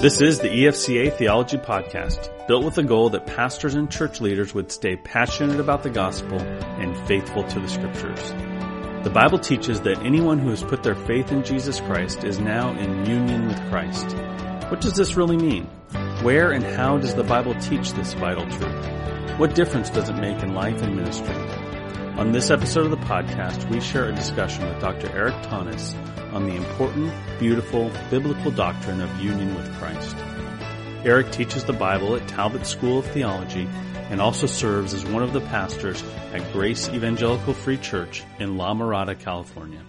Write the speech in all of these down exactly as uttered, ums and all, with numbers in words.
This is the E F C A Theology Podcast, built with the goal that pastors and church leaders would stay passionate about the gospel and faithful to the scriptures. The Bible teaches that anyone who has put their faith in Jesus Christ is now in union with Christ. What does this really mean? Where and how does the Bible teach this vital truth? What difference does it make in life and ministry? On this episode of the podcast, we share a discussion with Doctor Eric Thonis on the important, beautiful, biblical doctrine of union with Christ. Eric teaches the Bible at Talbot School of Theology and also serves as one of the pastors at Grace Evangelical Free Church in La Mirada, California.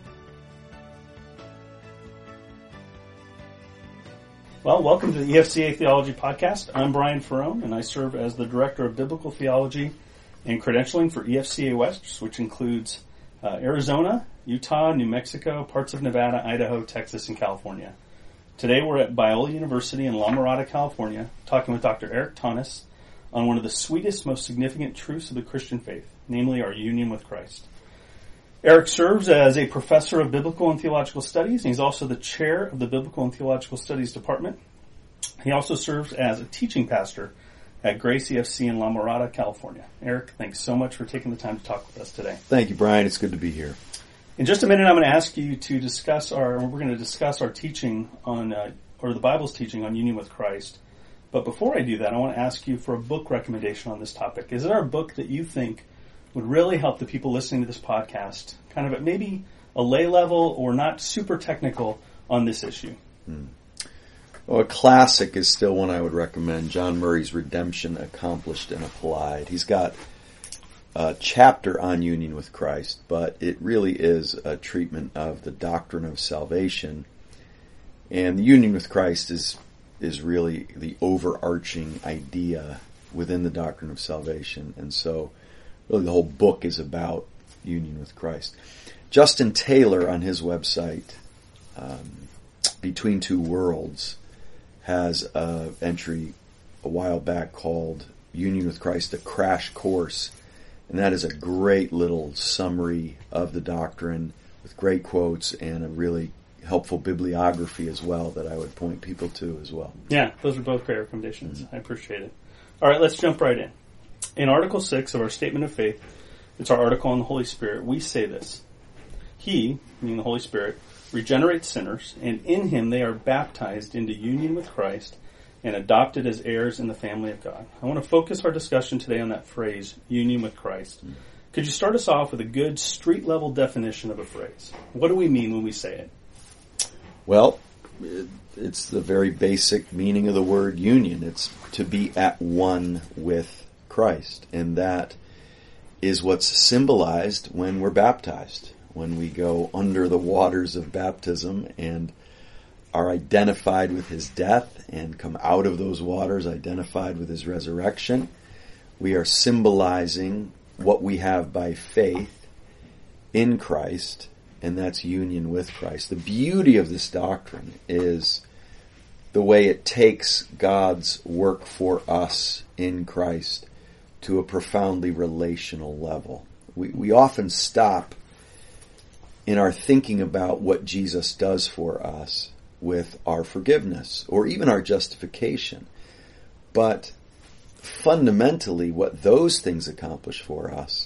Well, welcome to the E F C A Theology Podcast. I'm Brian Ferrone, and I serve as the Director of Biblical Theology and Credentialing for E F C A West, which includes uh, Arizona, Utah, New Mexico, parts of Nevada, Idaho, Texas, and California. Today we're at Biola University in La Mirada, California, talking with Doctor Eric Thonis on one of the sweetest, most significant truths of the Christian faith, namely our union with Christ. Eric serves as a professor of biblical and theological studies, and he's also the chair of the Biblical and Theological Studies Department. He also serves as a teaching pastor at Grace E F C in La Mirada, California. Eric, thanks so much for taking the time to talk with us today. Thank you, Brian. It's good to be here. In just a minute, I'm going to ask you to discuss our, we're going to discuss our teaching on, uh, or the Bible's teaching on union with Christ. But before I do that, I want to ask you for a book recommendation on this topic. Is there a book that you think would really help the people listening to this podcast, kind of at maybe a lay level or not super technical on this issue? Hmm. Well, a classic is still one I would recommend, John Murray's Redemption Accomplished and Applied. He's got a chapter on union with Christ, but it really is a treatment of the doctrine of salvation. And the union with Christ is is really the overarching idea within the doctrine of salvation. And so really the whole book is about union with Christ. Justin Taylor on his website, um, Between Two Worlds, has an entry a while back called Union with Christ, a Crash Course. And that is a great little summary of the doctrine with great quotes and a really helpful bibliography as well that I would point people to as well. Yeah, those are both great recommendations. Mm-hmm. I appreciate it. All right, let's jump right in. In Article six of our Statement of Faith, it's our article on the Holy Spirit, we say this: He, meaning the Holy Spirit, regenerates sinners, and in Him they are baptized into union with Christ and adopted as heirs in the family of God. I want to focus our discussion today on that phrase, union with Christ. Mm-hmm. Could you start us off with a good street-level definition of a phrase? What do we mean when we say it? Well, it's the very basic meaning of the word union. It's to be at one with Christ, and that is what's symbolized when we're baptized, when we go under the waters of baptism and are identified with His death and come out of those waters identified with His resurrection. We are symbolizing what we have by faith in Christ, and that's union with Christ. The beauty of this doctrine is the way it takes God's work for us in Christ to a profoundly relational level. We, we often stop in our thinking about what Jesus does for us with our forgiveness or even our justification. But fundamentally, what those things accomplish for us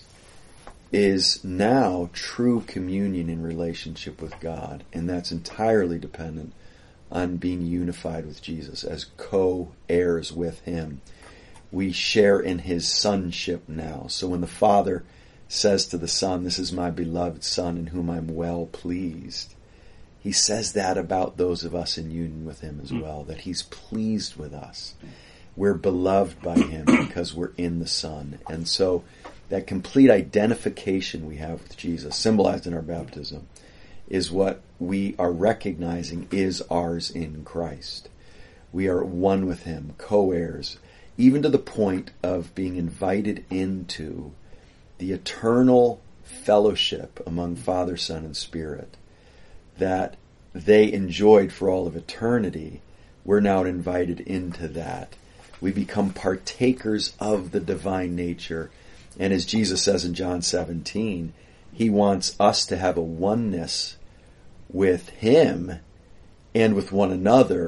is now true communion in relationship with God, and that's entirely dependent on being unified with Jesus as co-heirs with Him. We share in His sonship now. So when the Father says to the Son, "This is my beloved Son in whom I'm well pleased," He says that about those of us in union with Him as well, that He's pleased with us. We're beloved by Him because we're in the Son. And so that complete identification we have with Jesus, symbolized in our baptism, is what we are recognizing is ours in Christ. We are one with Him, co-heirs, even to the point of being invited into the eternal fellowship among Father, Son, and Spirit that they enjoyed for all of eternity. We're now invited into that. We become partakers of the divine nature. And as Jesus says in John seventeen, He wants us to have a oneness with Him and with one another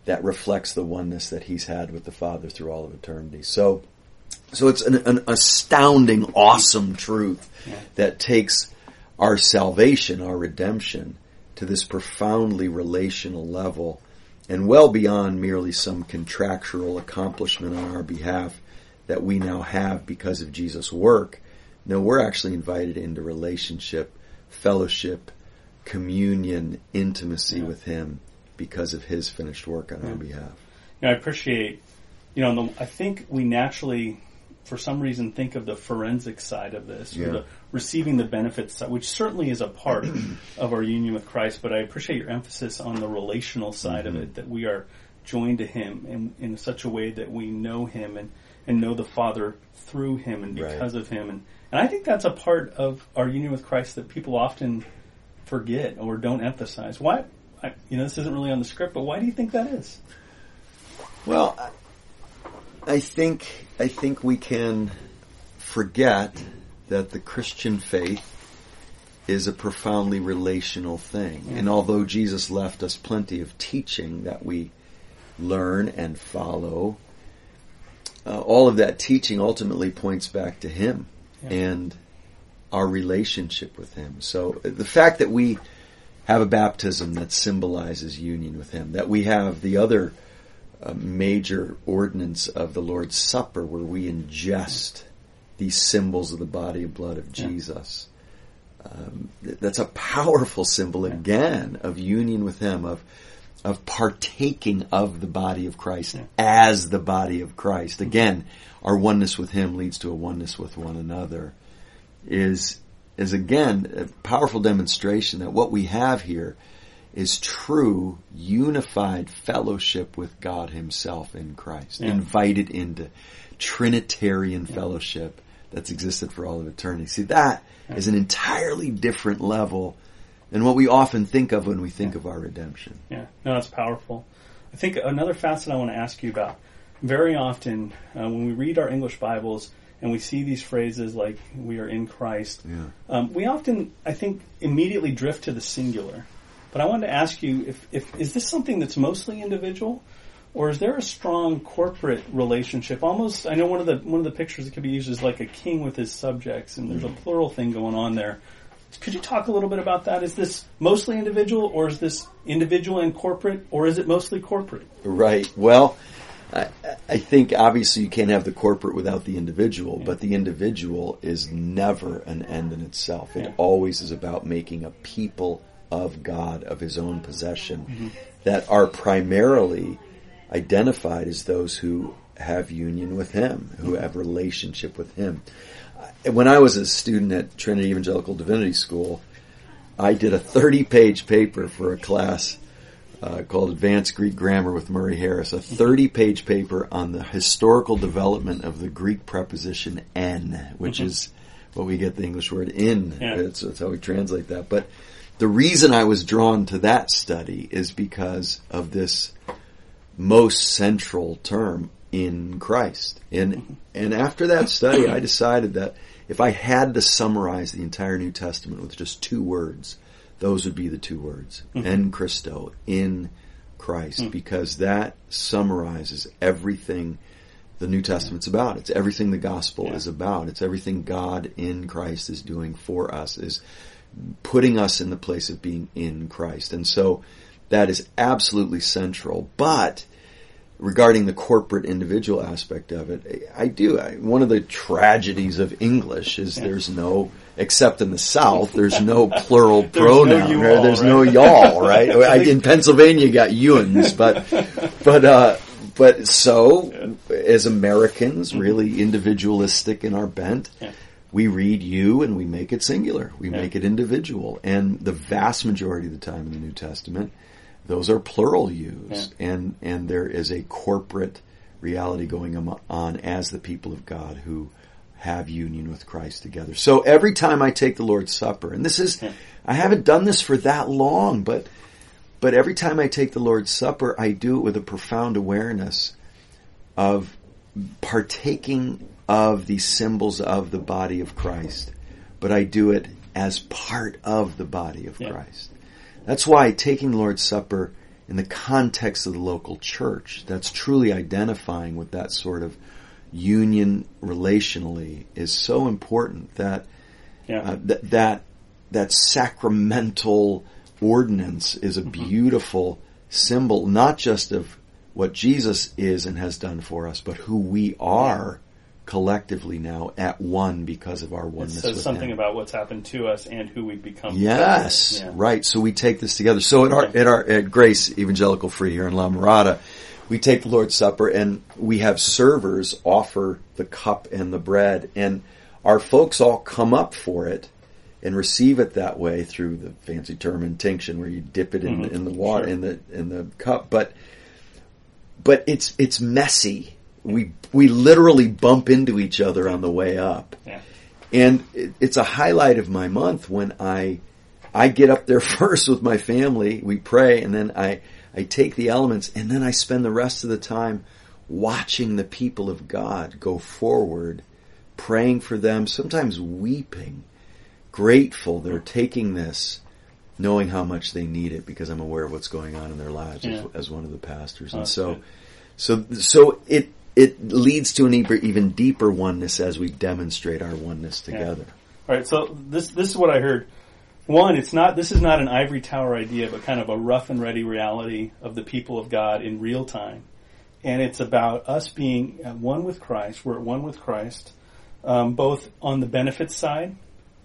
that reflects the oneness that he's had with the Father through all of eternity. So, so it's an, an astounding, awesome truth yeah. that takes our salvation, our redemption, to this profoundly relational level, and well beyond merely some contractual accomplishment on our behalf that we now have because of Jesus' work. No, we're actually invited into relationship, fellowship, communion, intimacy yeah. with him because of his finished work on yeah. our behalf. You know, I appreciate, you know, the, I think we naturally, for some reason, think of the forensic side of this, yeah. or the receiving the benefits, which certainly is a part of our union with Christ, but I appreciate your emphasis on the relational side mm-hmm. of it, that we are joined to him in, in such a way that we know him and, and know the Father through him and because right. of him. And, and I think that's a part of our union with Christ that people often forget or don't emphasize. Why? I, you know, this isn't really on the script, but why do you think that is? Well, I think I think we can forget that the Christian faith is a profoundly relational thing. Yeah. And although Jesus left us plenty of teaching that we learn and follow, uh, all of that teaching ultimately points back to him yeah. and our relationship with him. So the fact that we have a baptism that symbolizes union with him, that we have the other uh, major ordinance of the Lord's Supper where we ingest these symbols of the body and blood of yeah. Jesus. Um, that's a powerful symbol, yeah. again, of union with him, of of partaking of the body of Christ yeah. as the body of Christ. Again, our oneness with him leads to a oneness with one another. Is is again a powerful demonstration that what we have here is true unified fellowship with God himself in Christ, yeah. invited into Trinitarian yeah. fellowship that's existed for all of eternity. See, that yeah. is an entirely different level than what we often think of when we think yeah. of our redemption. Yeah, no, that's powerful. I think another facet I want to ask you about, very often uh, when we read our English Bibles and we see these phrases like we are in Christ, yeah. um, we often, I think, immediately drift to the singular. But I wanted to ask you, if, if is this something that's mostly individual, or is there a strong corporate relationship? Almost, I know one of the one of the pictures that could be used is like a king with his subjects, and there's a plural thing going on there. Could you talk a little bit about that? Is this mostly individual, or is this individual and corporate, or is it mostly corporate? Right. Well, I, I think obviously you can't have the corporate without the individual, yeah. but the individual is never an end in itself. It yeah. always is about making a people of God, of his own possession, mm-hmm. that are primarily identified as those who have union with him, who have relationship with him. When I was a student at Trinity Evangelical Divinity School, I did a thirty-page paper for a class uh, called Advanced Greek Grammar with Murray Harris, a thirty-page paper on the historical development of the Greek preposition en, which mm-hmm. is what we get the English word in. Yeah. That's, that's how we translate that. But the reason I was drawn to that study is because of this most central term, in Christ. And and after that study, I decided that if I had to summarize the entire New Testament with just two words, those would be the two words. Mm-hmm. En Christo, in Christ, mm-hmm. because that summarizes everything the New Testament's yeah. about. It's everything the gospel yeah. is about. It's everything God in Christ is doing for us, is putting us in the place of being in Christ. And so that is absolutely central. But regarding the corporate individual aspect of it, I do. I, one of the tragedies of English is yeah. there's no, except in the South, there's no plural there's pronoun. No right? all, There's right? no y'all, right? I, in Pennsylvania, you got you'ns, but but uh, but so yeah. as Americans, mm-hmm. really individualistic in our bent. Yeah. We read you and we make it singular. We yeah. make it individual. And the vast majority of the time in the New Testament, those are plural yous. Yeah. And, and there is a corporate reality going on as the people of God who have union with Christ together. So every time I take the Lord's Supper, and this is, yeah. I haven't done this for that long, but, but every time I take the Lord's Supper, I do it with a profound awareness of partaking of the symbols of the body of Christ, but I do it as part of the body of yeah. Christ. That's why taking the Lord's Supper in the context of the local church. That's truly identifying with that sort of union relationally is so important that yeah. uh, th- that that sacramental ordinance is a mm-hmm. beautiful symbol, not just of what Jesus is and has done for us, but who we are collectively now at one because of our oneness. It says with something Him. about what's happened to us and who we've become. Yes, yeah. right. So we take this together. So at our at our at Grace Evangelical Free here in La Mirada, we take the Lord's Supper and we have servers offer the cup and the bread, and our folks all come up for it and receive it that way through the fancy term intinction, where you dip it in, mm-hmm. in the water sure. in the in the cup. But but it's it's messy. We we literally bump into each other on the way up, yeah. and it, it's a highlight of my month when I I get up there first with my family. We pray, and then I I take the elements, and then I spend the rest of the time watching the people of God go forward, praying for them, sometimes weeping, grateful they're taking this, knowing how much they need it, because I'm aware of what's going on in their lives yeah. as, as one of the pastors. Oh, and so, good. so, so it it leads to an even deeper oneness as we demonstrate our oneness together. Yeah. All right. So this this is what I heard. One, it's not. This is not an ivory tower idea, but kind of a rough and ready reality of the people of God in real time. And it's about us being at one with Christ. We're at one with Christ, um, both on the benefits side.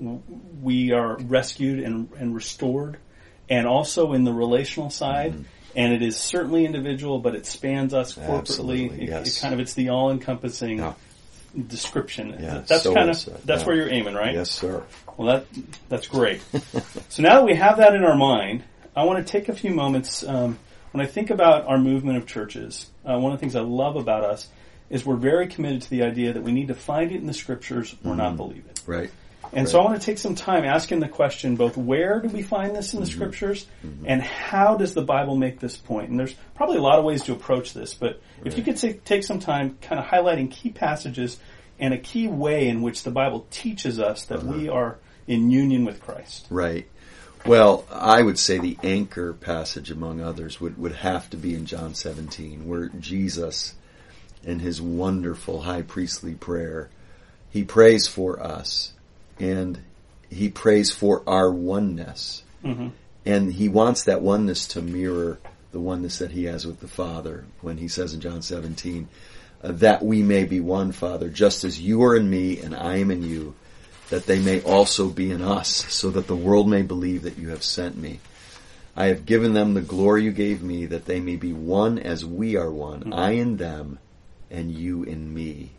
We are rescued and, and restored, and also in the relational side. Mm-hmm. And it is certainly individual, but it spans us corporately. Absolutely, it, yes. it kind of it's the all-encompassing yeah. description. Yeah, that's so kind of well that's yeah. where you're aiming, right? Yes, sir. Well, that that's great. So now that we have that in our mind, I want to take a few moments. Um, when I think about our movement of churches, uh, one of the things I love about us is we're very committed to the idea that we need to find it in the Scriptures or mm-hmm. not believe it. Right. And right. so I want to take some time asking the question, both where do we find this in the mm-hmm. Scriptures, mm-hmm. and how does the Bible make this point? And there's probably a lot of ways to approach this, but right. if you could say, take some time kind of highlighting key passages and a key way in which the Bible teaches us that uh-huh. we are in union with Christ. Right. Well, I would say the anchor passage, among others, would, would have to be in John seventeen, where Jesus, in his wonderful high priestly prayer, he prays for us, and he prays for our oneness. Mm-hmm. And he wants that oneness to mirror the oneness that he has with the Father, when he says in John seventeen, uh, that we may be one, Father, just as you are in me and I am in you, that they may also be in us, so that the world may believe that you have sent me. I have given them the glory you gave me, that they may be one as we are one, mm-hmm. I in them and you in me.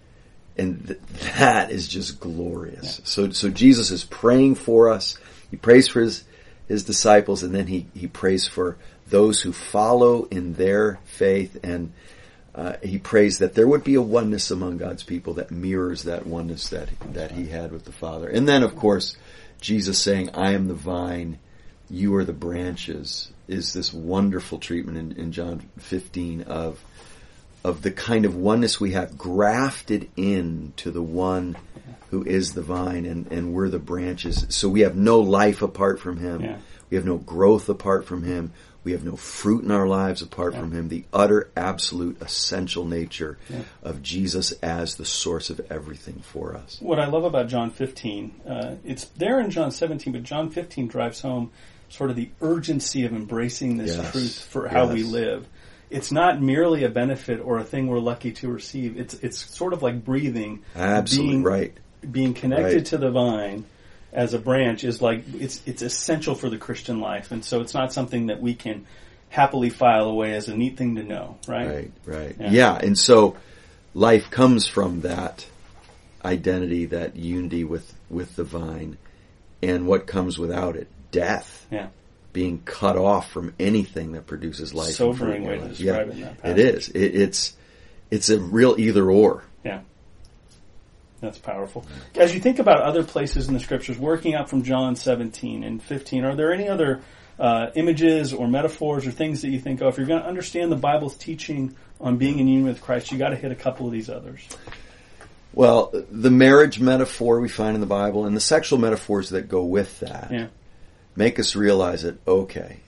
And th- that is just glorious. Yeah. So so Jesus is praying for us. He prays for his, his disciples, and then he, he prays for those who follow in their faith, and Uh, he prays that there would be a oneness among God's people that mirrors that oneness that that he had with the Father. And then, of course, Jesus saying, I am the vine, you are the branches, is this wonderful treatment in, in John fifteen of of the kind of oneness we have grafted in to the one who is the vine, and, and we're the branches. So we have no life apart from him. Yeah. We have no growth apart from him. We have no fruit in our lives apart yeah. from him. The utter, absolute, essential nature yeah. of Jesus as the source of everything for us. What I love about John fifteen, uh, it's there in John seventeen, but John fifteen drives home sort of the urgency of embracing this yes. truth for how yes. we live. It's not merely a benefit or a thing we're lucky to receive. It's it's sort of like breathing. Absolutely being, right. Being connected right. to the vine as a branch is like, it's it's essential for the Christian life. And so it's not something that we can happily file away as a neat thing to know, right? Right, right. Yeah, yeah and so life comes from that identity, that unity with, with the vine. And what comes without it? Death. Yeah. Being cut off from anything that produces life. Sobering way to describe yeah, it in that passage. It is. It, it's, it's a real either or. Yeah. That's powerful. As you think about other places in the Scriptures, working out from John seventeen and fifteen, are there any other uh, images or metaphors or things that you think, oh, if you're going to understand the Bible's teaching on being in union with Christ, you got to hit a couple of these others? Well, the marriage metaphor we find in the Bible and the sexual metaphors that go with that yeah. make us realize that, okay,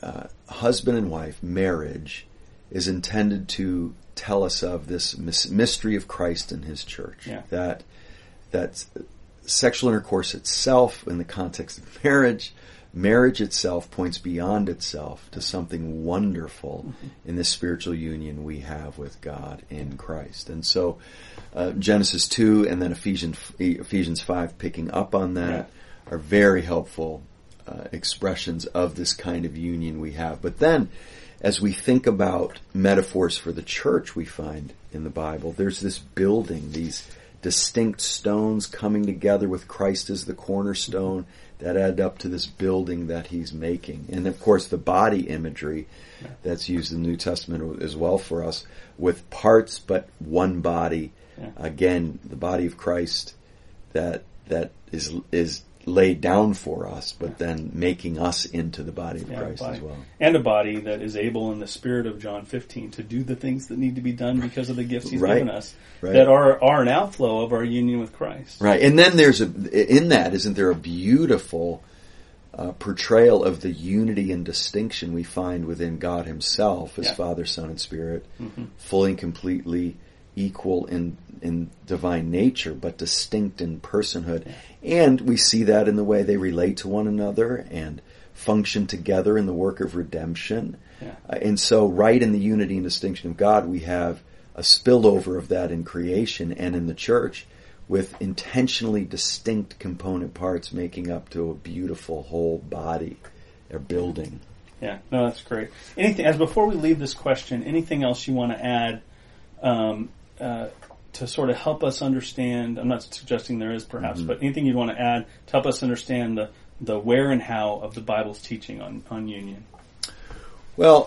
uh, husband and wife, marriage, is intended to tell us of this mystery of Christ and His church. Yeah. That that sexual intercourse itself, in the context of marriage, marriage itself points beyond itself to something wonderful mm-hmm. in this spiritual union we have with God in Christ. And so uh, Genesis two and then Ephesians Ephesians five, picking up on that, yeah. are very helpful uh, expressions of this kind of union we have. But then, as we think about metaphors for the church we find in the Bible, there's this building, these distinct stones coming together with Christ as the cornerstone that add up to this building that He's making. And of course the body imagery that's used in the New Testament as well for us, with parts but one body. Yeah. Again, the body of Christ that that is is laid down for us, but then making us into the body of yeah, Christ body. as well. And a body that is able, in the spirit of John fifteen, to do the things that need to be done because of the gifts He's right. given us, right. that are are an outflow of our union with Christ. Right. And then there's a, in that, isn't there a beautiful uh, portrayal of the unity and distinction we find within God Himself as yeah. Father, Son, and Spirit, mm-hmm. fully and completely equal in in divine nature, but distinct in personhood. Yeah. And we see that in the way they relate to one another and function together in the work of redemption. Yeah. Uh, and so right in the unity and distinction of God, we have a spillover of that in creation and in the church, with intentionally distinct component parts making up to a beautiful whole body or building. Yeah, no, that's great. Anything, as before we leave this question, anything else you want to add um, uh, to sort of help us understand? I'm not suggesting there is, perhaps, mm-hmm. but anything you'd want to add to help us understand the, the where and how of the Bible's teaching on, on union? Well,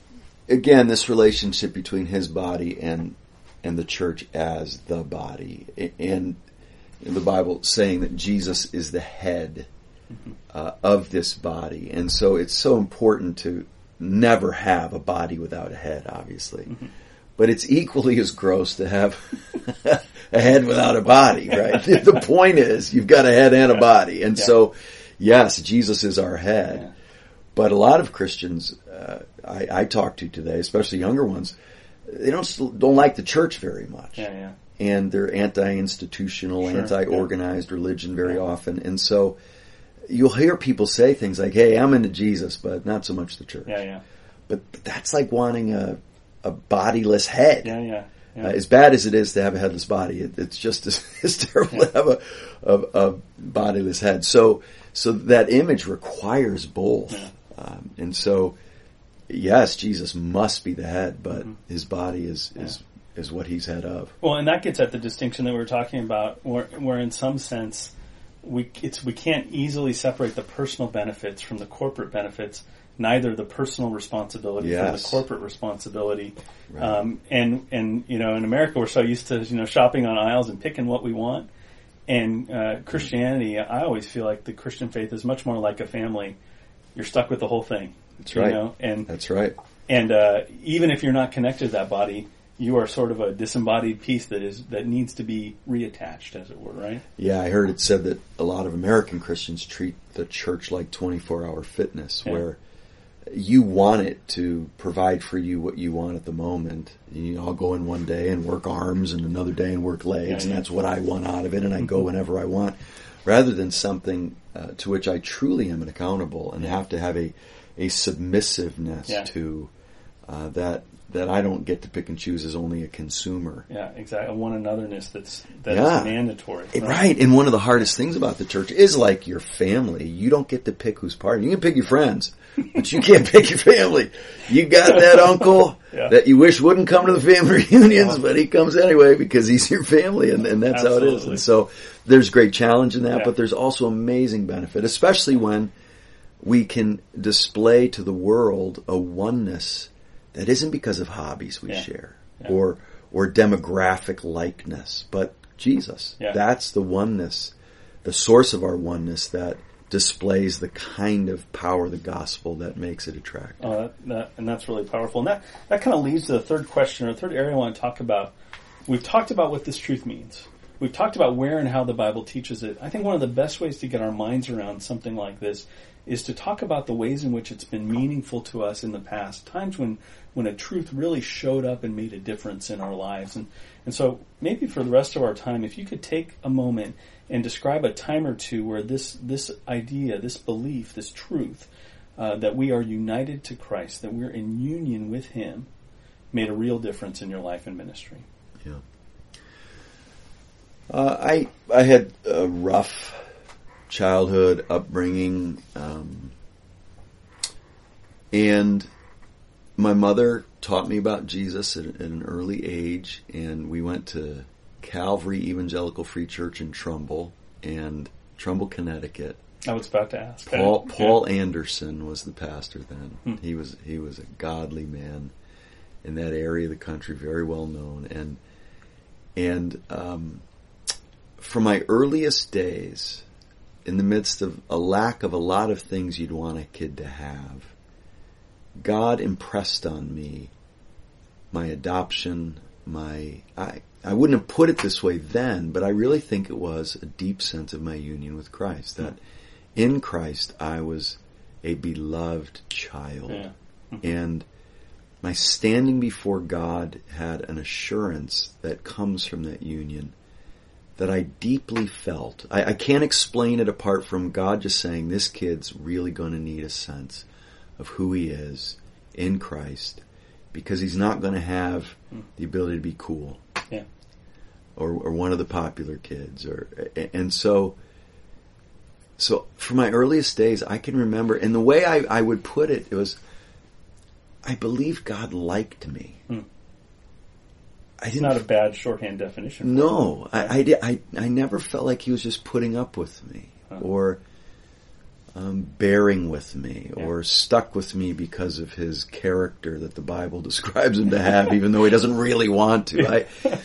again, this relationship between His body and and the church as the body, and the Bible saying that Jesus is the head mm-hmm. uh, of this body, and so it's so important to never have a body without a head, obviously. Mm-hmm. But it's equally as gross to have a head without a body, right? The point is, you've got a head and a body. And yeah. so, yes, Jesus is our head. Yeah. But a lot of Christians uh, I, I talk to today, especially younger ones, they don't don't like the church very much. Yeah, yeah. And they're anti-institutional, sure, anti-organized yeah. religion very yeah. often. And so you'll hear people say things like, hey, I'm into Jesus, but not so much the church. Yeah, yeah. But, but that's like wanting a a bodiless head. Yeah, yeah. yeah. Uh, as bad as it is to have a headless body, it, it's just as, as terrible yeah. to have a, a, a bodiless head. So, so that image requires both. Yeah. Um, and so, yes, Jesus must be the head, but mm-hmm. His body is, is, yeah. is what He's head of. Well, and that gets at the distinction that we were talking about, where, where in some sense, we, it's, we can't easily separate the personal benefits from the corporate benefits, neither the personal responsibility yes. from the corporate responsibility. Right. Um, and, and, you know, in America, we're so used to, you know, shopping on aisles and picking what we want. And, uh, Christianity, I always feel like the Christian faith is much more like a family. You're stuck with the whole thing. That's right. You know? And, That's right. And, uh, even if you're not connected to that body, you are sort of a disembodied piece that is, that needs to be reattached, as it were, right? Yeah, I heard it said that a lot of American Christians treat the church like twenty-four hour fitness, yeah. where you want it to provide for you what you want at the moment. You know, I'll go in one day and work arms and another day and work legs, yeah, yeah. and that's what I want out of it, and I go whenever I want, rather than something uh, to which I truly am accountable and have to have a, a submissiveness yeah. to uh, that that I don't get to pick and choose as only a consumer. Yeah, exactly. A one anotherness that's that's yeah. mandatory. Right? right. And one of the hardest things about the church is like your family. You don't get to pick who's part. You can pick your friends, but you can't pick your family. You got that uncle yeah. that you wish wouldn't come to the family reunions, yeah. but he comes anyway because he's your family, and, and that's Absolutely. How it is. And so there's great challenge in that, yeah. but there's also amazing benefit, especially when we can display to the world a oneness that isn't because of hobbies we yeah. share yeah. or or demographic likeness, but Jesus. Yeah. That's the oneness, the source of our oneness that displays the kind of power of the gospel that makes it attractive. Oh, that, that, and that's really powerful. And that, that kind of leads to the third question or the third area I want to talk about. We've talked about what this truth means. we've talked about where and how the Bible teaches it. I think one of the best ways to get our minds around something like this is to talk about the ways in which it's been meaningful to us in the past, times when, when a truth really showed up and made a difference in our lives. And, and so maybe for the rest of our time, if you could take a moment and describe a time or two where this, this idea, this belief, this truth, uh, that we are united to Christ, that we're in union with Him, made a real difference in your life and ministry. Yeah. Uh, I I had a rough childhood upbringing, um, and my mother taught me about Jesus at, at an early age, and we went to Calvary Evangelical Free Church in Trumbull, and Trumbull, Connecticut. I was about to ask. Paul Paul yeah. Anderson was the pastor then. Hmm. He was he was a godly man in that area of the country, very well known, and and um, from my earliest days, in the midst of a lack of a lot of things you'd want a kid to have, God impressed on me my adoption, my I I wouldn't have put it this way then, but I really think it was a deep sense of my union with Christ, that in Christ I was a beloved child. Yeah. Mm-hmm. And my standing before God had an assurance that comes from that union that I deeply felt. I, I can't explain it apart from God just saying, this kid's really going to need a sense of who he is in Christ, because he's not going to have the ability to be cool. Yeah. Or, or one of the popular kids. or And so, so for my earliest days, I can remember, and the way I, I would put it, it was, I believe God liked me. Hmm. I it's didn't, not a bad shorthand definition. No, I, I, did, I, I never felt like he was just putting up with me, huh. or um, bearing with me, yeah. or stuck with me because of his character that the Bible describes him to have, even though he doesn't really want to. I,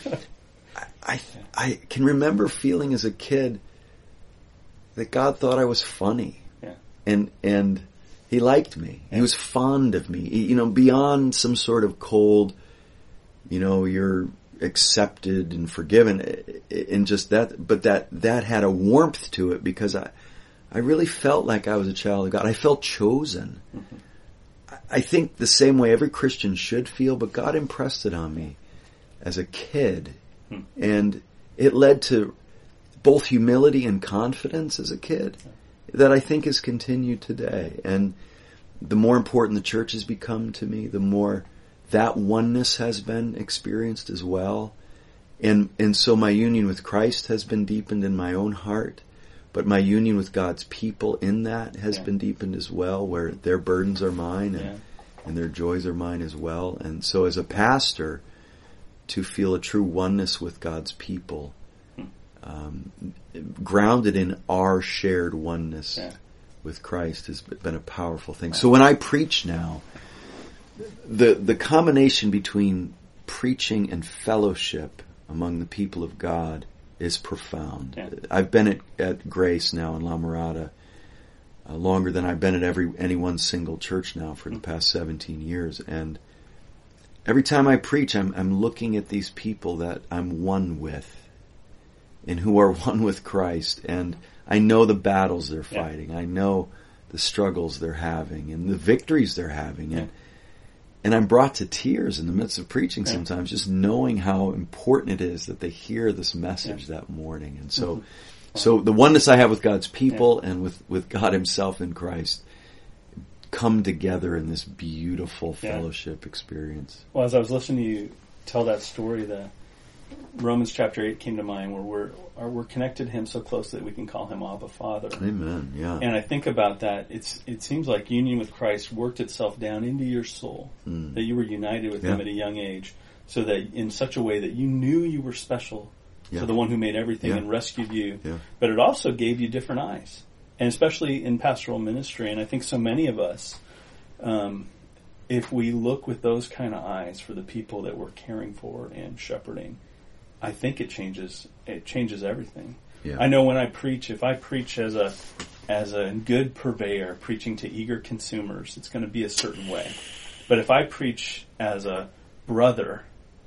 I, I can remember feeling as a kid that God thought I was funny, yeah. and and He liked me. Yeah. He was fond of me, he, you know, beyond some sort of cold, you know, you're accepted and forgiven, and just that. But that that had a warmth to it, because I, I really felt like I was a child of God. I felt chosen. Mm-hmm. I think the same way every Christian should feel, but God impressed it on me as a kid, hmm. and it led to both humility and confidence as a kid that I think has continued today. And the more important the church has become to me, the more that oneness has been experienced as well. And and so my union with Christ has been deepened in my own heart, but my union with God's people in that has yeah. been deepened as well, where their burdens are mine and, yeah. and their joys are mine as well. And so as a pastor, to feel a true oneness with God's people, Um, grounded in our shared oneness yeah. with Christ, has been a powerful thing. Right. So when I preach now, the the combination between preaching and fellowship among the people of God is profound. Yeah. I've been at, at Grace now in La Mirada uh, longer than I've been at every any one single church now for mm-hmm. the past seventeen years, and every time I preach, I'm I'm looking at these people that I'm one with, and who are one with Christ. And I know the battles they're fighting. Yeah. I know the struggles they're having and the victories they're having. Yeah. And, and I'm brought to tears in the midst of preaching yeah. sometimes, just knowing how important it is that they hear this message yeah. that morning. And so, mm-hmm. so the oneness I have with God's people yeah. and with, with God Himself in Christ come together in this beautiful fellowship yeah. experience. Well, as I was listening to you tell that story, the Romans chapter eight came to mind, where we're we're connected to Him so close that we can call Him Abba Father. Amen. Yeah. And I think about that. It's it seems like union with Christ worked itself down into your soul, mm. that you were united with yeah. Him at a young age, so that in such a way that you knew you were special yeah. to the one who made everything yeah. and rescued you. Yeah. But it also gave you different eyes, and especially in pastoral ministry. And I think so many of us, um, if we look with those kind of eyes for the people that we're caring for and shepherding, I think it changes. It changes everything. Yeah. I know when I preach, if I preach as a as a good purveyor, preaching to eager consumers, it's going to be a certain way. But if I preach as a brother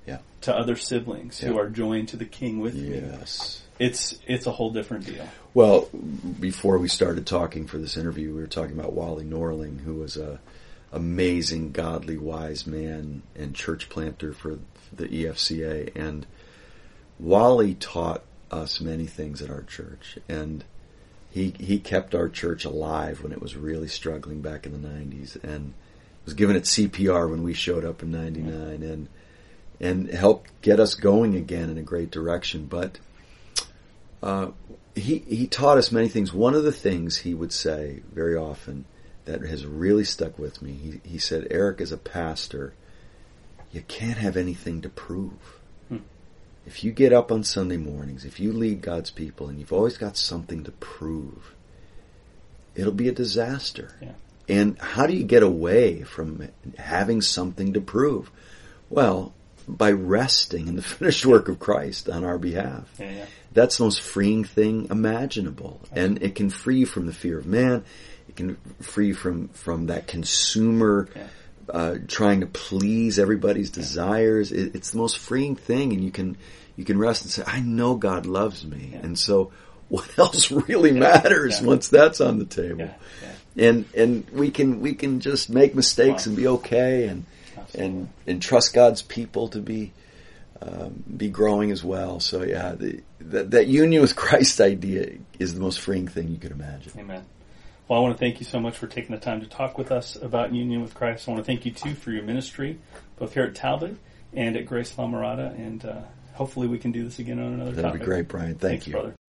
Yeah. to other siblings Yeah. who are joined to the King with me. Yes. It's it's a whole different deal. Well, before we started talking for this interview, we were talking about Wally Norling, who was a amazing, godly, wise man and church planter for the E F C A. And Wally taught us many things at our church, and he he kept our church alive when it was really struggling back in the nineties, and was giving it C P R when we showed up in ninety-nine, and and helped get us going again in a great direction. But uh, he he taught us many things. One of the things he would say very often that has really stuck with me, he, he said, Eric, as a pastor, you can't have anything to prove. Hmm. If you get up on Sunday mornings, if you lead God's people, and you've always got something to prove, it'll be a disaster. Yeah. And how do you get away from having something to prove? Well, by resting in the finished work of Christ on our behalf. Yeah, yeah. That's the most freeing thing imaginable. And it can free you from the fear of man. It can free you from, from that consumer yeah. uh, trying to please everybody's desires. It, it's the most freeing thing, and you can you can rest and say, I know God loves me. Yeah. And so what else really yeah. matters yeah. once that's on the table? Yeah. Yeah. And and we can we can just make mistakes wow. and be okay, and Absolutely. and and trust God's people to be um, be growing as well. So yeah, the, that that union with Christ idea is the most freeing thing you could imagine. Amen. Well, I want to thank you so much for taking the time to talk with us about union with Christ. I want to thank you too for your ministry, both here at Talbot and at Grace La Mirada, and uh, hopefully we can do this again on another That'd topic. be great, Brian. Thank Thanks, you. brother.